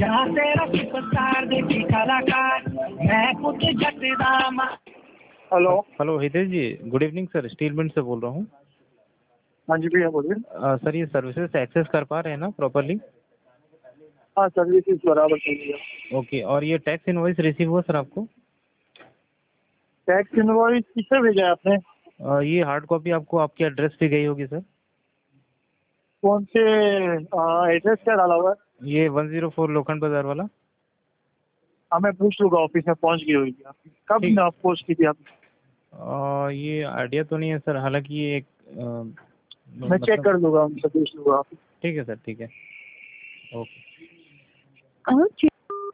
जहाँ तेरा सुपरस्टार देखी कलाकार मैं पुत जटदाम। Hello hello Hitesh ji, good evening sir, Steel Mint से बोल रहा हूँ। हाँ जी भैया बोलिए। सर ये सर्विसेज एक्सेस कर पा रहे हैं ना प्रॉपरली? हाँ सर्विसेज बराबर चल रही है। ओके, और ये टैक्स इनवॉइस रिसीव हुआ सर आपको? टैक्स इनवॉइस किससे भेजा है आपने? ये हार्ड कॉपी आपको आपके एड्रेस पे गई होगी सर। कौन से एड्रेस क्या डाला हुआ है? ये 104 लोखंड बाजार वाला। हाँ मैं पूछ लूँगा, ऑफिस में पहुँच गई होगी आपकी। कब ठीक। ना पोस्ट की थी आप? ये आइडिया तो नहीं है सर, हालांकि ये एक मैं चेक मतलब कर लूँगा, उनसे पूछ लूँगा। ठीक है सर, ठीक है, ओके।